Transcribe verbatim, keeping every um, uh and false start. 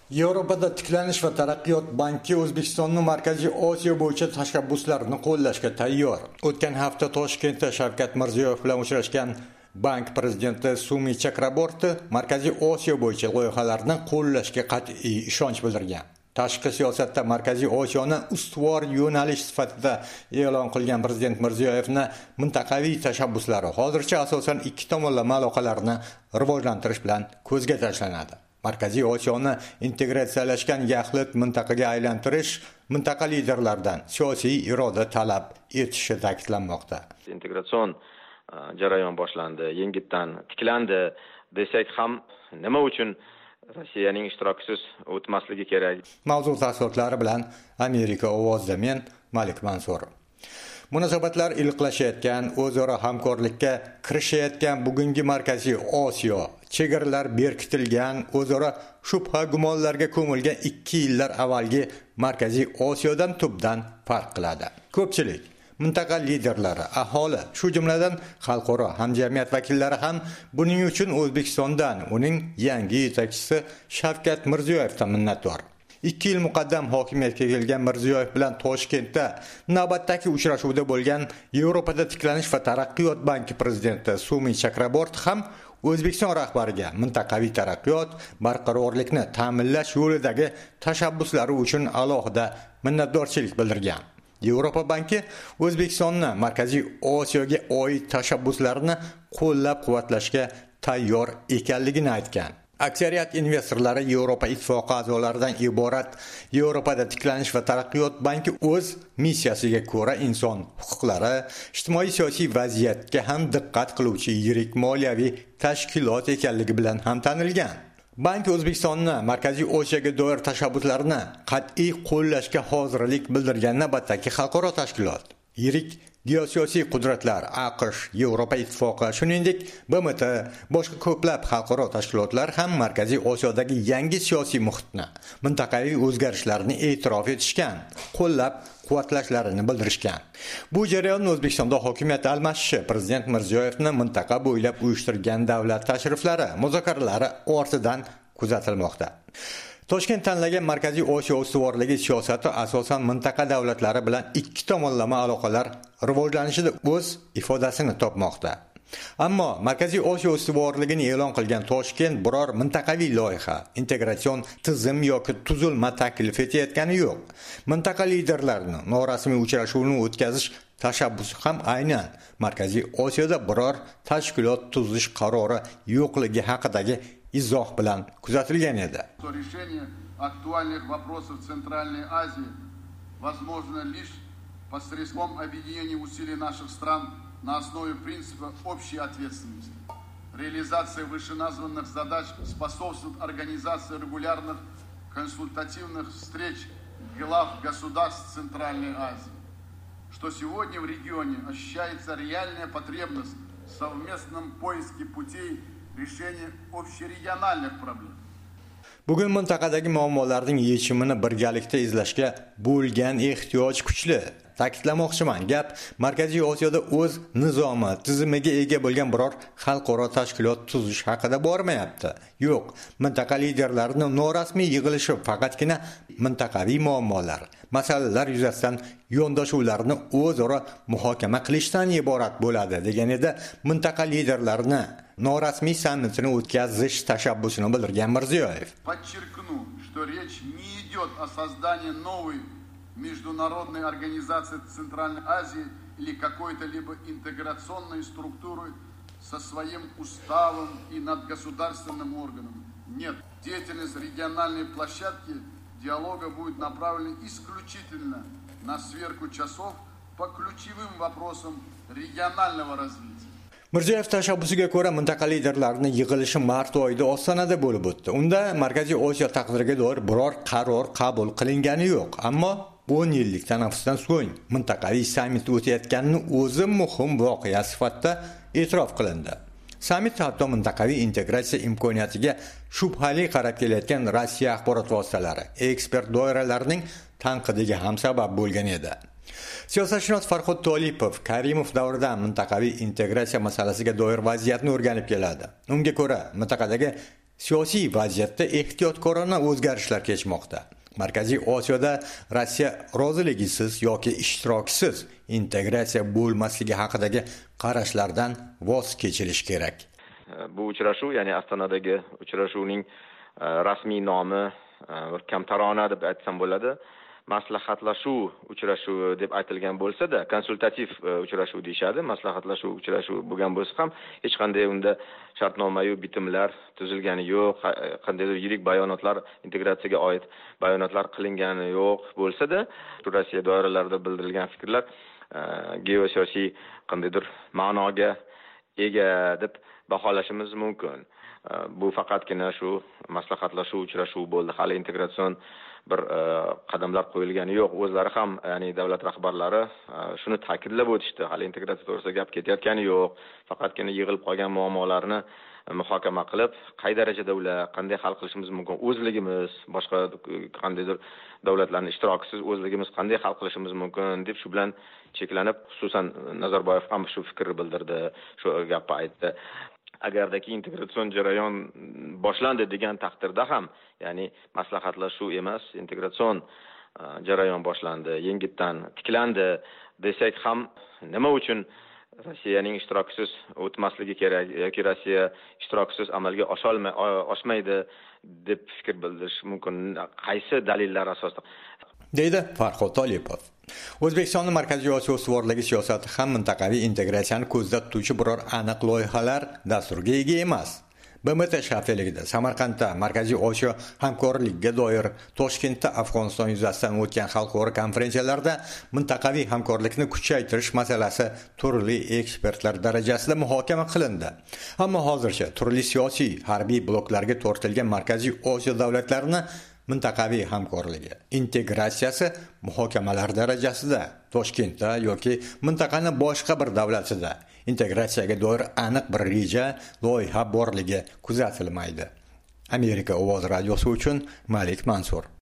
Yevropada tiklanish va taraqqiyot banki O'zbekistonning Markaziy Osiyo bo'yicha tashabbuslarini qo'llashga tayyor. O'tgan hafta Toshkentda Shavkat Mirziyoyev bilan uchrashgan bank prezidenti Sumi Chakraborti Markaziy Osiyo bo'yicha loyihalarni qo'llashga qat'iy ishonch bildirgan. Tashqi siyosatda Markaziy Osiyoni ustuvor yo'nalish sifatida e'lon qilgan prezident Mirziyoyevning mintaqaviy tashabbuslari hozircha asosan ikki tomonlama aloqalarni rivojlantirish bilan ko'zga tashlanadi. Markaziy Osiyoni integratsiyalashgan yaxlit mintaqaga aylantirish mintaqa liderlaridan siyosiy iroda talab etishi ta'kidlanmoqda. Integratsion jarayon boshlandi, yengitdan tiklandi desak ham nima uchun Rossiyaning ishtirokisiz o'tmasligi kerak? Mavzu tafsilotlari bilan Amerika ovozida men Malik Mansur. Munosabatlar iliqlashayotgan, o'zaro hamkorlikka kirishayotgan bugungi Markaziy Osiyo, chegaralar berkitilgan, o'zaro shubha gumonlarga ko'milgan ikki yillar avvalgi Markaziy Osiyodan tubdan farq qiladi. Ko'pchilik mintaqa liderlari, aholi, shu jumladan xalqaro hamjamiyat vakillari ham buning uchun O'zbekistondan uning yangi yetakchisi Shavkat Mirziyoyevdan minnatdor. ikki yil muqaddam hokimiyatga kelgan Mirziyoyev bilan Toshkentda navbatdagi uchrashuvda bo'lgan Yevropada tiklanish va taraqqiyot banki prezidenti Sumi Chakraborti ham O'zbekiston rahbariga mintaqaviy taraqqiyot, barqarorlikni ta'minlash yo'lidagi tashabbuslari uchun alohida minnatdorchilik bildirgan. Yevropa banki O'zbekistonni Markaziy Osiyoga oid tashabbuslarini qo'llab-quvvatlashga tayyor ekanligini aytgan. Aksariyat investorlari Yevropa ittifoqi a'zolaridan iborat Yevropada tiklanish va taraqqiyot banki o'z missiyasiga ko'ra inson huquqlari, ijtimoiy-siyosiy vaziyatga ham diqqat qiluvchi yirik moliyaviy tashkilot ekanligi bilan ham tanilgan. Bank O'zbekistonni Markaziy Osiyoga doir tashabbuslarini qat'iy qo'llashga hozirlik bildirgan navbatdagi xalqaro tashkilot. Yirik geosiyosiy qudratlar AQSh, Yevropa ittifoqi, shuningdek B M T, boshqa ko'plab xalqaro tashkilotlar ham Markaziy Osiyodagi yangi siyosiy muhitni, mintaqaviy o'zgarishlarni e'tirof etishgan, qo'llab quvvatlashlarini bildirishgan. Bu jarayon O'zbekistonda hokimiyat almashishi, prezident Mirziyoyevning mintaqa bo'ylab uyushtirgan davlat tashriflari, muzokaralari ortidan kuzatilmoqda. Toshkent tanlagan Markaziy Osiyo ustuvorligi siyosati asosan mintaqa davlatlari bilan ikki tomonlama aloqalar rivojlanishida o'z ifodasini topmoqda. Ammo Markaziy Osiyo ustuvorligini e'lon qilgan Toshkent biror mintaqaviy loyiha, integratsion tizim yoki tuzilma taklif etayotgani yo'q. Mintaqa liderlarining norasmiy uchrashuvini o'tkazish tashabbusi ham aynan Markaziy Osiyoda biror tashkilot tuzish qarori yo'qligi haqidagi izoh bilan kuzatilgan edi. Решение актуальных вопросов Центральной Азии возможно лишь посредством объединения усилий наших стран на основе принципа общей ответственности. Реализация вышеназванных задач способствует организации регулярных консультативных встреч глав государств Центральной Азии, что сегодня в регионе ощущается реальная потребность в совместном поиске путей решения общерегиональных проблем. Bugun mintaqadagi muammolarning yechimini birgalikda izlashga bo'lgan ehtiyoj kuchli. Ta'kidlamoqchiman, gap Markaziy Osiyoda o'z nizomi, tizimiga ega bo'lgan biror xalqaro tashkilot tuzish haqida bormayapti. Yo'q, mintaqa liderlarining norasmiy yig'ilishi faqatgina mintaqaviy muammolar, masalalar yuzasidan yondashuvlarni o'zaro muhokama qilishdan iborat bo'ladi degan edi mintaqa liderlarini norasmiy sammitini o'tkazish tashabbusini bildirgan Mirziyoyev. Подчеркну, что речь не идет о создании новой международной организации Центральной Азии или какой-то либо интеграционной структуры со своим уставом и надгосударственным органом. Нет, деятельность региональной площадки диалога будет направлена исключительно на сверку часов по ключевым вопросам регионального развития. Mirziyoyev tashabbusiga ko'ra mintaqa liderlarining yig'ilishi mart oyida Ostonada bo'lib o'tdi. Unda Markaziy Osiyo taqdiriga doir biror qaror qabul qilingani yo'q, ammo o'n yillik tanaffusdan so'ng mintaqaviy sammit o'tayotganini o'zi muhim voqea sifatida e'tirof qilindi. Sammit hatto mintaqaviy integratsiya imkoniyatiga shubhali qarab kelayotgan Rossiya axborot vositalari, ekspert doiralarining tanqidiga ham sabab bo'lgan edi. Siyosatshunos Farhod Tolipov Karimov davridan mintaqaviy integratsiya masalasiga doir vaziyatni o'rganib keladi. Unga ko'ra, mintaqadagi Siyosiy vaziyatda ehtiyotkorona o'zgarishlar kechmoqda. Markaziy Osiyoda Rossiya roziligisiz yoki ishtirokisiz integratsiya bo'lmasligi haqidagi qarashlardan voz kechilish kerak. Bu uchrashuv, ya'ni Ostonadagi uchrashuvning rasmiy nomi bir kamtarona deb aytsam bo'ladi. Maslahatlashuv uchrashuvi deb aytilgan bo'lsa-da, konsultativ uchrashuv deyshadi. Maslahatlashuv uchrashuvi bo'lgan bo'lsa ham hech qanday unda shartnoma-yu bitimlar tuzilgani yo'q, qandaydir yirik bayonotlar, integratsiyaga oid bayonotlar qilingani yo'q bo'lsa-da, Rossiya doiralarida bildirilgan fikrlar geosiyosiy qandaydir ma'noga ega deb baholashimiz mumkin. Bu faqatgina shu maslahatlashuv uchrashuv bo'ldi. Hali integratsion bir qadamlar qo'yilgani yo'q. O'zlari ham, ya'ni davlat rahbarlari shuni ta'kidlab o'tishdi. Hali integratsiya to'g'risida gap ketayotgani yo'q. Faqatgina yig'ilib qolgan muammolarni muhokama qilib, qay darajada ular qanday hal qilishimiz mumkin, o'zligimiz, boshqa qandaydir davlatlarning ishtirokisiz o'zligimiz qanday hal qilishimiz mumkin deb shu bilan cheklanib, xususan Nazarboyev ham shu fikrni bildirdi, shu gapni aytdi. Agardaki integratsion jarayon boshlandi degan taqdirda ham, ya'ni maslahatlashuv emas, integratsion jarayon boshlandi, yengitdan tiklandi desak ham, nima uchun Rossiyaning ishtirokisiz o'tmasligi kerak yoki Rossiya ishtirokisiz amalga osholmay oshmaydi deb fikr bildirish mumkin? Qaysi dalillar asosida? deydi Farhod Tolipov. O'zbekistonning Markaziy Osiyo ustuvorligi siyosati ham mintaqaviy integratsiyani ko'zda tutuvchi biror aniq loyihalar dasturiga ega emas. B M T shafeligida Samarqandda Markaziy Osiyo hamkorligiga doir, Toshkentda Afg'oniston yuzasidan o'tgan xalqaro konferensiyalarda mintaqaviy hamkorlikni kuchaytirish masalasi turli ekspertlar darajasida muhokama qilindi. Ammo hozircha turli siyosiy harbiy bloklarga tortilgan Markaziy Osiyo davlatlarini mintaqaviy hamkorligi, integratsiyasi muhokamalar darajasida, Toshkentda yoki mintaqaning boshqa bir davlatida integratsiyaga doir aniq bir reja, loyiha borligi kuzatilmaydi. Amerika Ovoz radiosi uchun Malik Mansur.